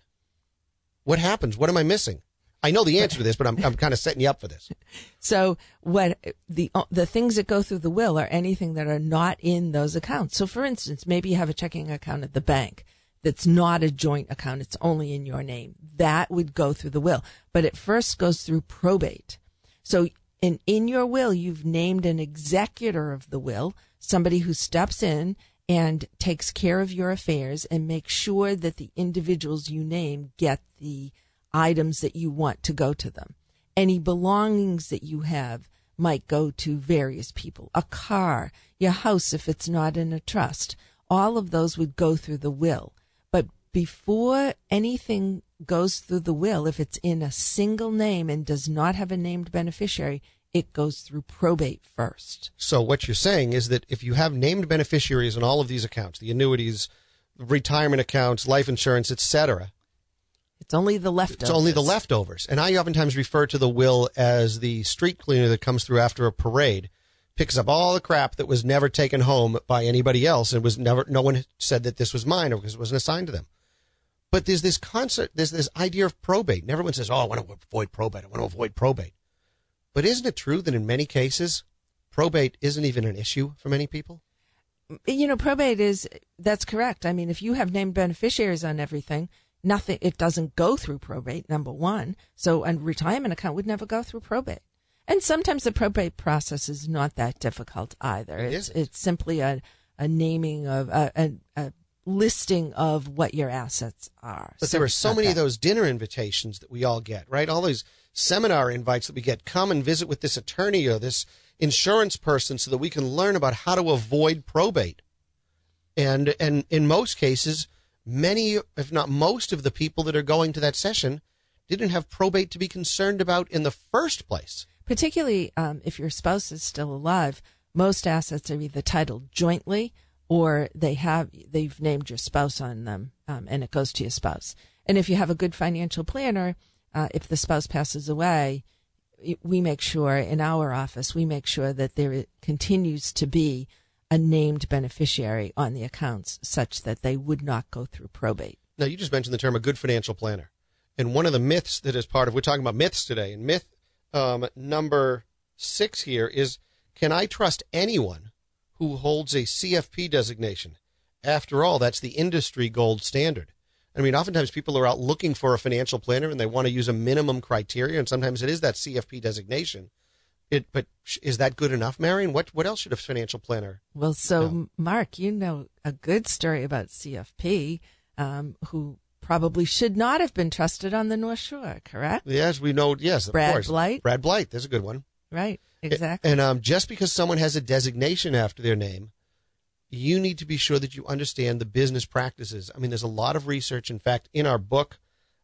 What happens? What am I missing? I know the answer to this, but I'm kind of setting you up for this. So what the things that go through the will are anything that are not in those accounts. So for instance, maybe you have a checking account at the bank that's not a joint account. It's only in your name. That would go through the will, but it first goes through probate. So in your will, you've named an executor of the will, somebody who steps in and takes care of your affairs and makes sure that the individuals you name get the items that you want to go to them. Any belongings that you have might go to various people. A car, your house if it's not in a trust. All of those would go through the will. But before anything goes through the will, if it's in a single name and does not have a named beneficiary, it goes through probate first. So what you're saying is that if you have named beneficiaries in all of these accounts, the annuities, retirement accounts, life insurance, etc., it's only the leftovers. It's only the leftovers. And I oftentimes refer to the will as the street cleaner that comes through after a parade, picks up all the crap that was never taken home by anybody else and no one said that this was mine or because it wasn't assigned to them. But there's this concept, there's this idea of probate. And everyone says, I want to avoid probate. I want to avoid probate. But isn't it true that in many cases, probate isn't even an issue for many people? Probate that's correct. I mean, if you have named beneficiaries on everything, it doesn't go through probate, number one. So a retirement account would never go through probate. And sometimes the probate process is not that difficult either. It's simply a naming of a listing of what your assets are. But there are so many of those dinner invitations that we all get, right? All those seminar invites that we get. Come and visit with this attorney or this insurance person so that we can learn about how to avoid probate. And in most cases, many, if not most of the people that are going to that session didn't have probate to be concerned about in the first place. Particularly if your spouse is still alive, most assets are either titled jointly or they've named your spouse on them, and it goes to your spouse. And if you have a good financial planner, if the spouse passes away, we make sure in our office, we make sure that there continues to be a named beneficiary on the accounts such that they would not go through probate. Now, you just mentioned the term a good financial planner. And one of the myths that is part of, we're talking about myths today, and myth number 6 here is, can I trust anyone who holds a CFP designation? After all, that's the industry gold standard. I mean, oftentimes people are out looking for a financial planner and they want to use a minimum criteria, and sometimes it is that CFP designation. But is that good enough, Marion? What else should a financial planner Well, so, know? Mark, you know a good story about CFP, who probably should not have been trusted on the North Shore, correct? Yes, we know. Yes, of Brad course. Blight? Brad Blight. There's a good one. Right, exactly. And just because someone has a designation after their name, you need to be sure that you understand the business practices. I mean, there's a lot of research. In fact, in our book,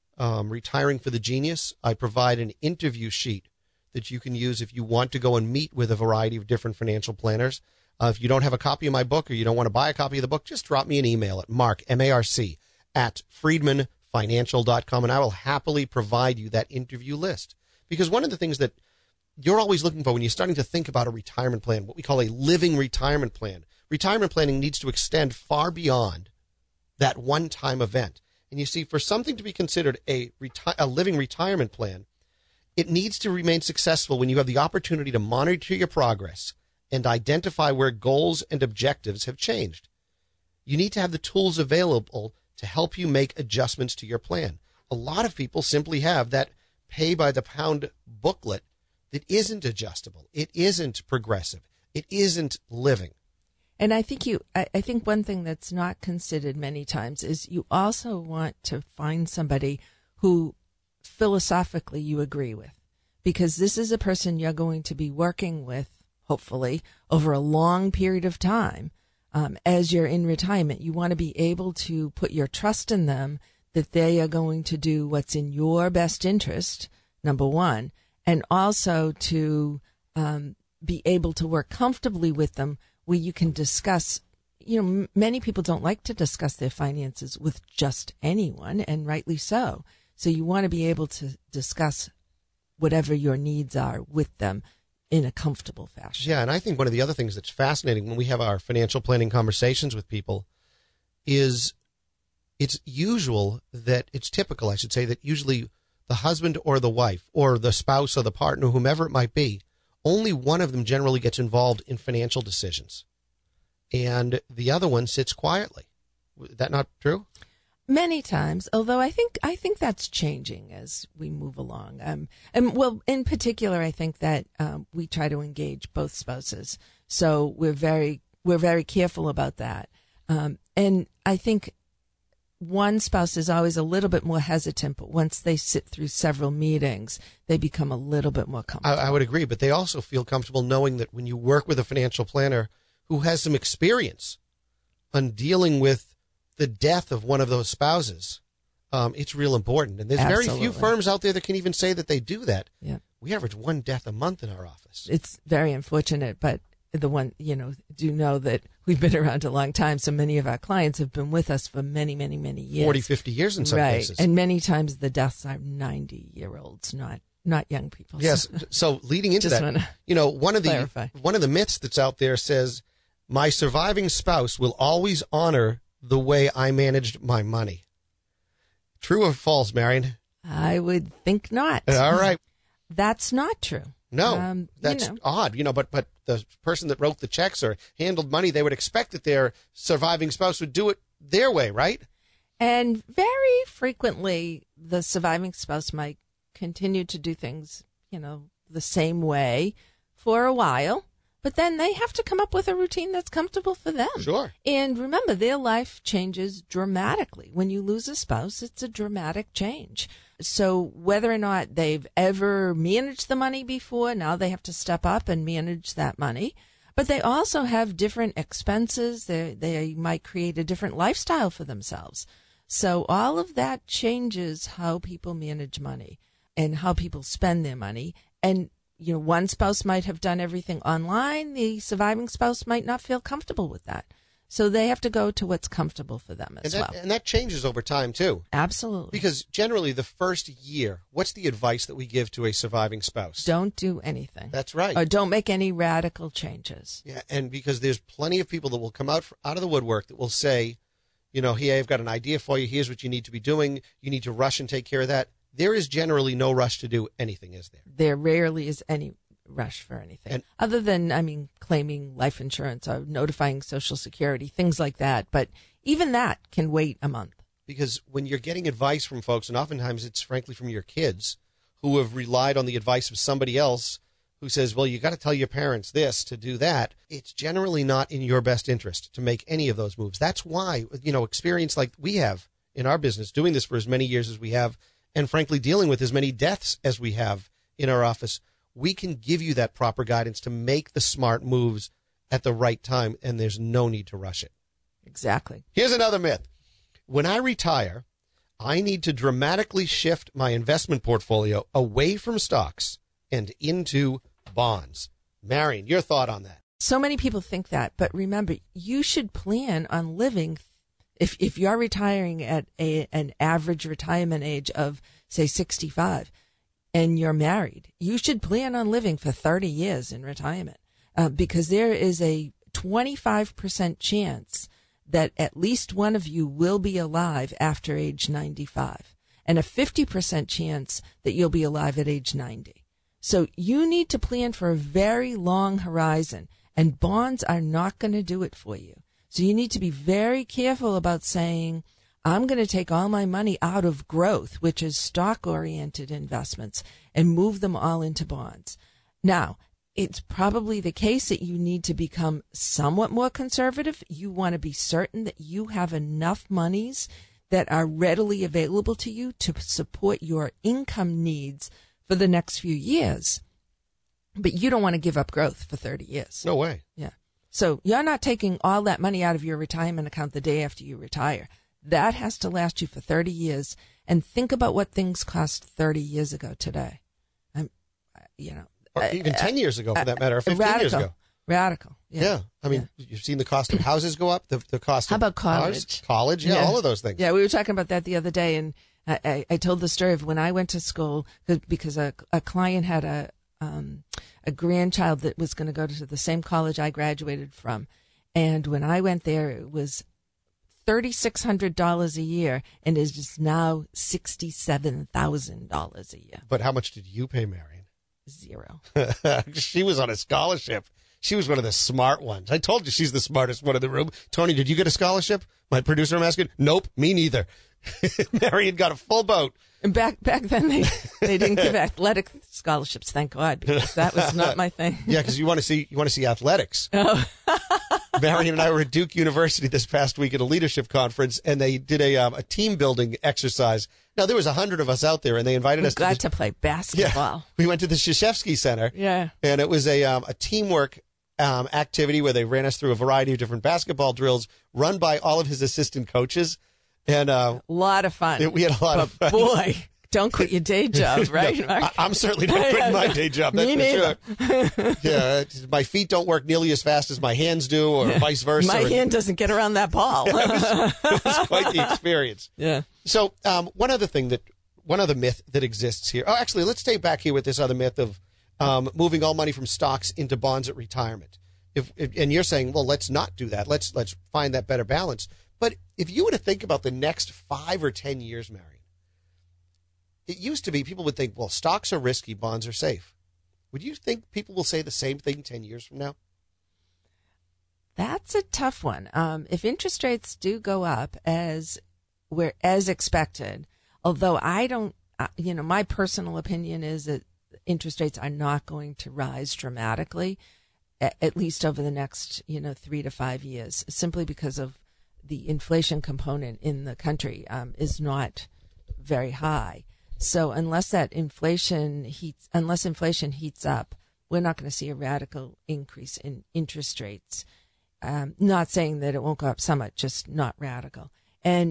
Retiring for the Genius, I provide an interview sheet that you can use if you want to go and meet with a variety of different financial planners. If you don't have a copy of my book or you don't want to buy a copy of the book, just drop me an email at Mark, M-A-R-C, at friedmanfinancial.com, and I will happily provide you that interview list. Because one of the things that you're always looking for when you're starting to think about a retirement plan, what we call a living retirement plan. Retirement planning needs to extend far beyond that one-time event. And you see, for something to be considered a living retirement plan, it needs to remain successful when you have the opportunity to monitor your progress and identify where goals and objectives have changed. You need to have the tools available to help you make adjustments to your plan. A lot of people simply have that pay-by-the-pound booklet that isn't adjustable. It isn't progressive. It isn't living. And I think one thing that's not considered many times is you also want to find somebody who philosophically you agree with, because this is a person you're going to be working with, hopefully, over a long period of time. As you're in retirement, you want to be able to put your trust in them that they are going to do what's in your best interest, number one, and also to be able to work comfortably with them where you can discuss, many people don't like to discuss their finances with just anyone, and rightly so. So you want to be able to discuss whatever your needs are with them in a comfortable fashion. Yeah, and I think one of the other things that's fascinating when we have our financial planning conversations with people is it's typical, I should say, that usually the husband or the wife or the spouse or the partner, whomever it might be, only one of them generally gets involved in financial decisions, and the other one sits quietly. Is that not true? Many times, although I think that's changing as we move along. And well, in particular, I think that we try to engage both spouses, so we're very careful about that. And I think one spouse is always a little bit more hesitant, but once they sit through several meetings, they become a little bit more comfortable. I would agree, but they also feel comfortable knowing that when you work with a financial planner who has some experience on dealing with the death of one of those spouses, it's real important. And there's Absolutely. very few firms out there that can even say that they do that. Yeah. We average one death a month in our office. It's very unfortunate, but the one, do know that we've been around a long time. So many of our clients have been with us for many, many, many years. 40, 50 years in some right. cases. And many times the deaths are 90-year-olds, not young people. Yes. So leading into Just that, clarify. one of the myths that's out there says, my surviving spouse will always honor the way I managed my money. True or false, Marion? I would think not. All right. That's not true. No, that's odd, but the person that wrote the checks or handled money, they would expect that their surviving spouse would do it their way, right? And very frequently, the surviving spouse might continue to do things, the same way for a while, but then they have to come up with a routine that's comfortable for them. Sure. And remember, their life changes dramatically. When you lose a spouse, it's a dramatic change. So whether or not they've ever managed the money before, now they have to step up and manage that money. But they also have different expenses. They might create a different lifestyle for themselves. So all of that changes how people manage money and how people spend their money. And, one spouse might have done everything online. The surviving spouse might not feel comfortable with that. So they have to go to what's comfortable for them as well. And that changes over time, too. Absolutely. Because generally the first year, what's the advice that we give to a surviving spouse? Don't do anything. That's right. Or don't make any radical changes. Yeah, and because there's plenty of people that will come out of the woodwork that will say, hey, I've got an idea for you. Here's what you need to be doing. You need to rush and take care of that. There is generally no rush to do anything, is there? There rarely is any rush for anything other than, claiming life insurance or notifying Social Security, things like that. But even that can wait a month. Because when you're getting advice from folks, and oftentimes it's frankly from your kids who have relied on the advice of somebody else who says, well, you got to tell your parents this to do that. It's generally not in your best interest to make any of those moves. That's why, experience like we have in our business, doing this for as many years as we have, and frankly, dealing with as many deaths as we have in our office, we can give you that proper guidance to make the smart moves at the right time, and there's no need to rush it. Exactly. Here's another myth. When I retire, I need to dramatically shift my investment portfolio away from stocks and into bonds. Marion, your thought on that? So many people think that, but remember, you should plan on living. If you're retiring at an average retirement age of, say, 65, and you're married, you should plan on living for 30 years in retirement, because there is a 25% chance that at least one of you will be alive after age 95, and a 50% chance that you'll be alive at age 90. So you need to plan for a very long horizon, and bonds are not going to do it for you. So you need to be very careful about saying, I'm going to take all my money out of growth, which is stock-oriented investments, and move them all into bonds. Now, it's probably the case that you need to become somewhat more conservative. You want to be certain that you have enough monies that are readily available to you to support your income needs for the next few years. But you don't want to give up growth for 30 years. No way. Yeah. So you're not taking all that money out of your retirement account the day after you retire. That has to last you for 30 years. And think about what things cost 30 years ago today. Or even 10 years ago, for that matter, or 15 years ago. Radical. Yeah. I mean, you've seen the cost of houses go up, the cost How of about college? cars, college, yeah, all of those things. Yeah, we were talking about that the other day, and I told the story of when I went to school, because a client had a grandchild that was going to go to the same college I graduated from. And when I went there, it was $3,600 a year, and it is now $67,000 a year. But how much did you pay, Marion? 0. She was on a scholarship. She was one of the smart ones. I told you she's the smartest one in the room. Tony, did you get a scholarship? My producer, I'm asking. Nope, me neither. Marion got a full boat. And back then, they didn't give athletic scholarships, thank God, because that was not my thing. Yeah, because you want to see athletics. Oh. Marion and I were at Duke University this past week at a leadership conference, and they did a team building exercise. Now, there was 100 of us out there, and they invited us to play basketball. Yeah, we went to the Krzyzewski Center. Yeah. And it was a teamwork activity where they ran us through a variety of different basketball drills run by all of his assistant coaches. And a lot of fun. We had a lot of fun. Boy, don't quit your day job, right? No, I'm certainly not quitting my day job. That's for sure. Yeah, my feet don't work nearly as fast as my hands do, or vice versa. My hand doesn't get around that ball. It was quite the experience. Yeah. So one other myth that exists here. Oh, actually, let's stay back here with this other myth of moving all money from stocks into bonds at retirement. And you're saying, well, let's not do that. Let's find that better balance. But if you were to think about the next 5 or 10 years, Marion, it used to be people would think, well, stocks are risky, bonds are safe. Would you think people will say the same thing 10 years from now? That's a tough one. If interest rates do go up as expected, although I don't, my personal opinion is that interest rates are not going to rise dramatically, at least over the next, 3 to 5 years, simply because of the inflation component in the country is not very high. So unless inflation heats up, we're not going to see a radical increase in interest rates. Not saying that it won't go up somewhat, just not radical. And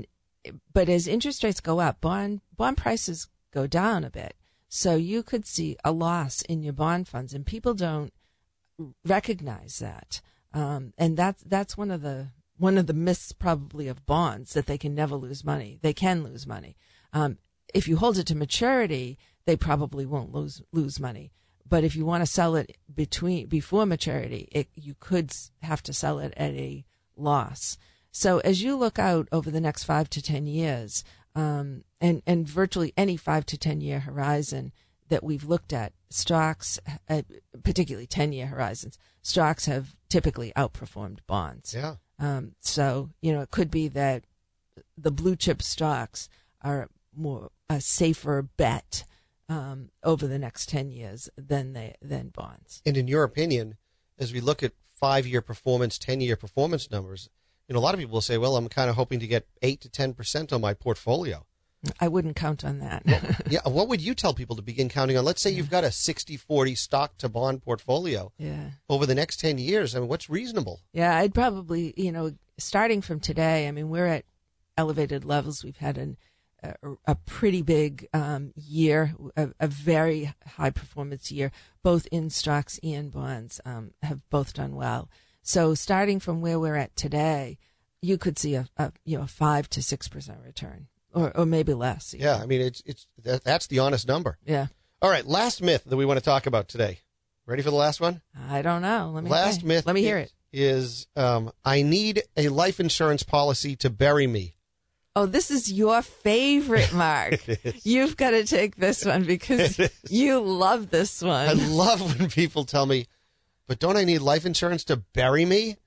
but as interest rates go up, bond prices go down a bit. So you could see a loss in your bond funds, and people don't recognize that. And that's one of the myths probably of bonds, that they can never lose money. They can lose money. If you hold it to maturity, they probably won't lose money. But if you want to sell it before maturity, you could have to sell it at a loss. So as you look out over the next 5 to 10 years, and virtually any 5 to 10 year horizon that we've looked at, stocks, particularly 10-year horizons, stocks have typically outperformed bonds. Yeah. So, it could be that the blue chip stocks are a safer bet over the next 10 years than bonds. And in your opinion, as we look at 5-year performance, 10-year performance numbers, a lot of people will say, well, I'm kind of hoping to get 8 to 10% on my portfolio. I wouldn't count on that. Yeah. What would you tell people to begin counting on? Let's say you've got a 60-40 stock to bond portfolio. Yeah. Over the next 10 years. I mean, what's reasonable? Yeah, I'd probably, starting from today, we're at elevated levels. We've had a pretty big year, a very high performance year, both in stocks and bonds have both done well. So starting from where we're at today, you could see a 5 to 6% return. Or maybe less. Yeah, that's the honest number. Yeah. All right, last myth that we want to talk about today. Ready for the last one? I don't know. Let me hear it. Is I need a life insurance policy to bury me. Oh, this is your favorite, Mark. You've got to take this one because you love this one. I love when people tell me, but don't I need life insurance to bury me?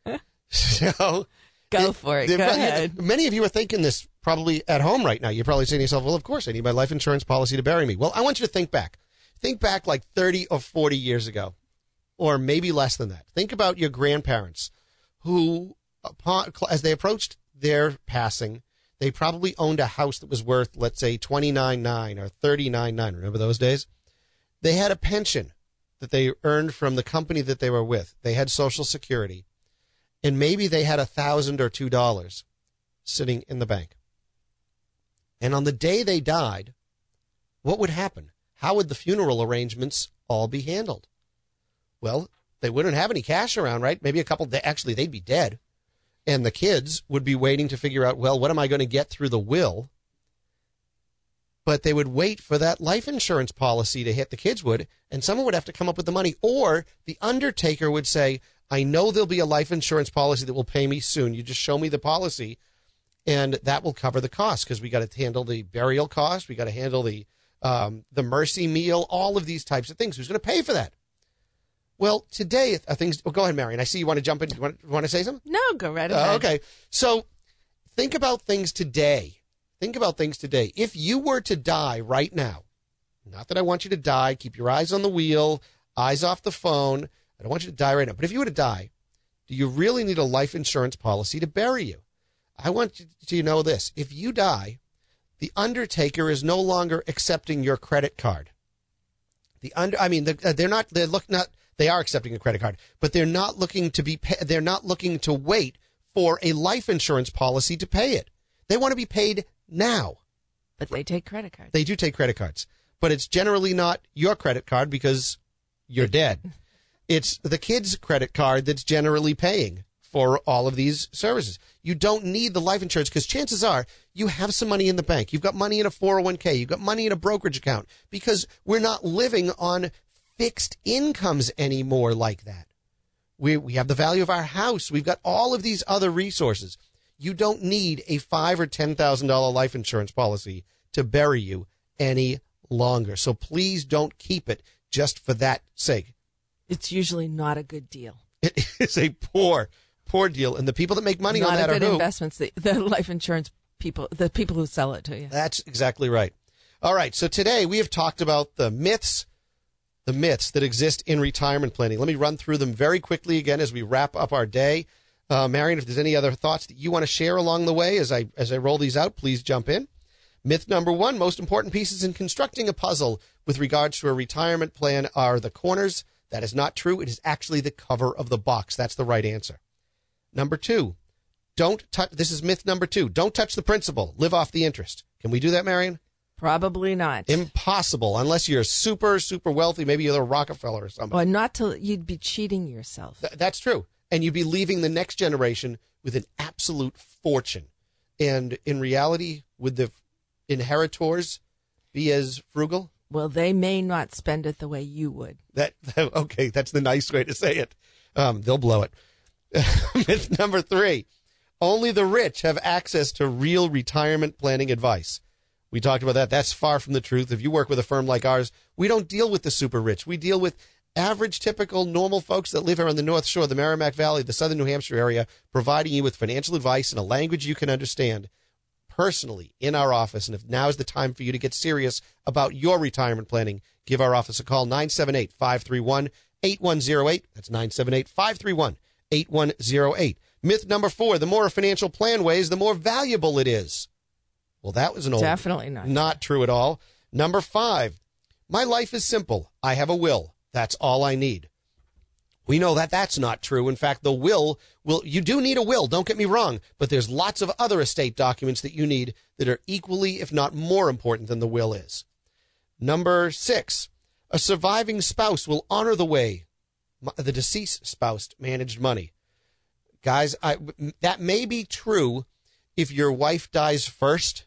So Go for it. Go ahead. Many of you are thinking this probably at home right now. You're probably saying to yourself, well, of course, I need my life insurance policy to bury me. Well, I want you to think back. Think back like 30 or 40 years ago, or maybe less than that. Think about your grandparents who, as they approached their passing, they probably owned a house that was worth, let's say, $29,900 or $39,900. Remember those days? They had a pension that they earned from the company that they were with. They had Social Security. And maybe they had $1,000 or $2 sitting in the bank. And on the day they died, what would happen? How would the funeral arrangements all be handled? Well, they wouldn't have any cash around, right? Maybe they'd be dead. And the kids would be waiting to figure out, well, what am I going to get through the will? But they would wait for that life insurance policy to hit. The kids would, and someone would have to come up with the money. Or the undertaker would say, I know there'll be a life insurance policy that will pay me soon. You just show me the policy, and that will cover the cost, because we got to handle the burial cost. We got to handle the mercy meal, all of these types of things. Who's going to pay for that? Well, today, things. Well, go ahead, Marion. I see you want to jump in. You want to say something? No, go right ahead. Okay. So think about things today. If you were to die right now, not that I want you to die, keep your eyes on the wheel, eyes off the phone. I don't want you to die right now. But if you were to die, do you really need a life insurance policy to bury you? I want you to know this. If you die, the undertaker is no longer accepting your credit card. They are accepting a credit card, but they're not looking to wait for a life insurance policy to pay it. They want to be paid now. But they take credit cards. They do take credit cards, but it's generally not your credit card because you're dead. It's the kid's credit card that's generally paying for all of these services. You don't need the life insurance because chances are you have some money in the bank. You've got money in a 401k. You've got money in a brokerage account, because we're not living on fixed incomes anymore like that. We have the value of our house. We've got all of these other resources. You don't need a $5,000 or $10,000 life insurance policy to bury you any longer. So please don't keep it just for that sake. It's usually not a good deal. It is a poor deal. And the people that make money on that are who? Not a good investments. The life insurance people, the people who sell it to you. That's exactly right. All right. So today we have talked about the myths that exist in retirement planning. Let me run through them very quickly again as we wrap up our day. Marion, if there's any other thoughts that you want to share along the way as I roll these out, please jump in. Myth number 1, most important pieces in constructing a puzzle with regards to a retirement plan are the corners. That is not true. It is actually the cover of the box. That's the right answer. Number 2, Don't touch. This is myth number 2. Don't touch the principal. Live off the interest. Can we do that, Marion? Probably not. Impossible, unless you're super, super wealthy. Maybe you're a Rockefeller or something. Or not till you'd be cheating yourself. That's true. And you'd be leaving the next generation with an absolute fortune. And in reality, would the inheritors be as frugal? Well, they may not spend it the way you would. Okay, that's the nice way to say it. They'll blow it. Myth number 3. Only the rich have access to real retirement planning advice. We talked about that. That's far from the truth. If you work with a firm like ours, we don't deal with the super rich. We deal with average, typical, normal folks that live here on the North Shore, the Merrimack Valley, the southern New Hampshire area, providing you with financial advice in a language you can understand personally in our office. And if now is the time for you to get serious about your retirement planning, give our office a call, 978-531-8108. That's 978-531-8108. Myth number 4, the more a financial plan weighs, the more valuable it is. Well, that was definitely not true at all. Number 5, my life is simple. I have a will. That's all I need. We know that that's not true. In fact, the will, you do need a will, don't get me wrong, but there's lots of other estate documents that you need that are equally, if not more important than the will is. Number 6, a surviving spouse will honor the way the deceased spouse managed money. Guys, that may be true if your wife dies first.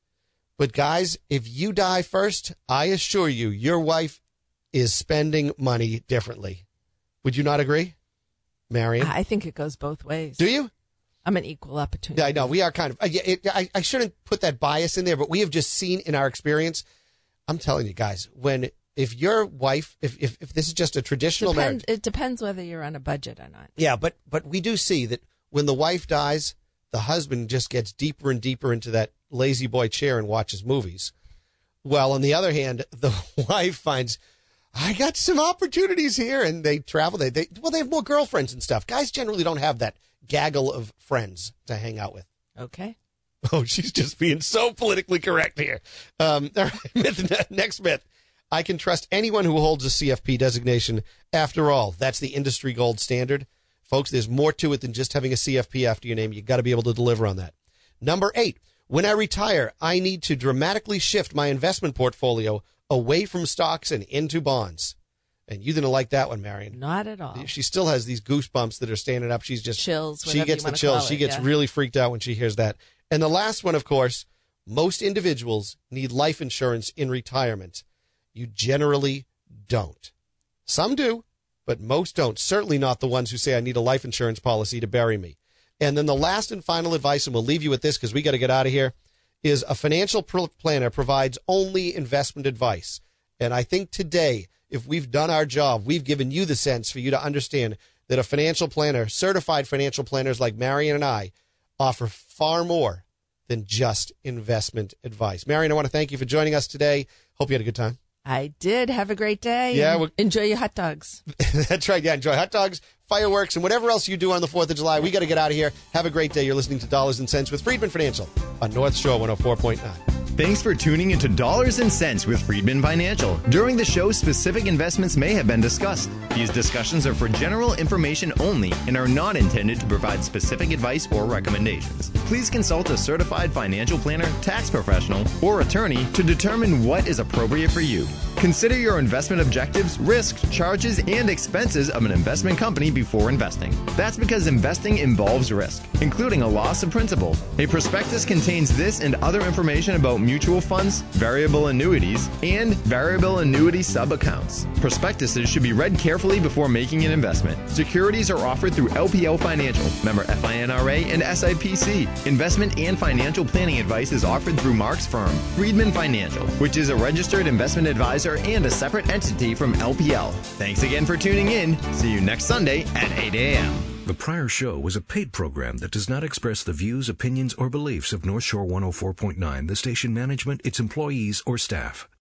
But guys, if you die first, I assure you, your wife is spending money differently. Would you not agree, Marion? I think it goes both ways. Do you? I'm an equal opportunity. Yeah, I know. We are kind of. I shouldn't put that bias in there, but we have just seen in our experience. I'm telling you guys, if your wife, if this is just a traditional marriage, it depends whether you're on a budget or not. Yeah, but we do see that when the wife dies, the husband just gets deeper and deeper into that lazy boy chair and watches movies. Well, on the other hand, the wife finds, I got some opportunities here, and they travel. They have more girlfriends and stuff. Guys generally don't have that gaggle of friends to hang out with. Okay. Oh, she's just being so politically correct here. All right, next myth. I can trust anyone who holds a CFP designation. After all, that's the industry gold standard. Folks, there's more to it than just having a CFP after your name. You've got to be able to deliver on that. Number 8, when I retire, I need to dramatically shift my investment portfolio away from stocks and into bonds. And you didn't like that one, Marion. Not at all. She still has these goosebumps that are standing up. She's just chills. She gets the chills. She gets really freaked out when she hears that. And the last one, of course, most individuals need life insurance in retirement. You generally don't. Some do, but most don't. Certainly not the ones who say I need a life insurance policy to bury me. And then the last and final advice, and we'll leave you with this because we got to get out of here, is a financial planner provides only investment advice. And I think today, if we've done our job, we've given you the sense for you to understand that a financial planner, certified financial planners like Marion and I, offer far more than just investment advice. Marion, I want to thank you for joining us today. Hope you had a good time. I did. Have a great day. Yeah, enjoy your hot dogs. That's right. Yeah, enjoy hot dogs, fireworks, and whatever else you do on the 4th of July. We got to get out of here. Have a great day. You're listening to Dollars and Cents with Friedman Financial on North Shore 104.9. Thanks for tuning into Dollars and Cents with Friedman Financial. During the show, specific investments may have been discussed. These discussions are for general information only and are not intended to provide specific advice or recommendations. Please consult a certified financial planner, tax professional, or attorney to determine what is appropriate for you. Consider your investment objectives, risks, charges, and expenses of an investment company before investing. That's because investing involves risk, including a loss of principal. A prospectus contains this and other information about mutual funds, variable annuities, and variable annuity sub-accounts. Prospectuses should be read carefully before making an investment. Securities are offered through LPL Financial, member FINRA and SIPC. Investment and financial planning advice is offered through Mark's firm, Friedman Financial, which is a registered investment advisor and a separate entity from LPL. Thanks again for tuning in. See you next Sunday at 8 a.m. The prior show was a paid program that does not express the views, opinions, or beliefs of North Shore 104.9, the station management, its employees, or staff.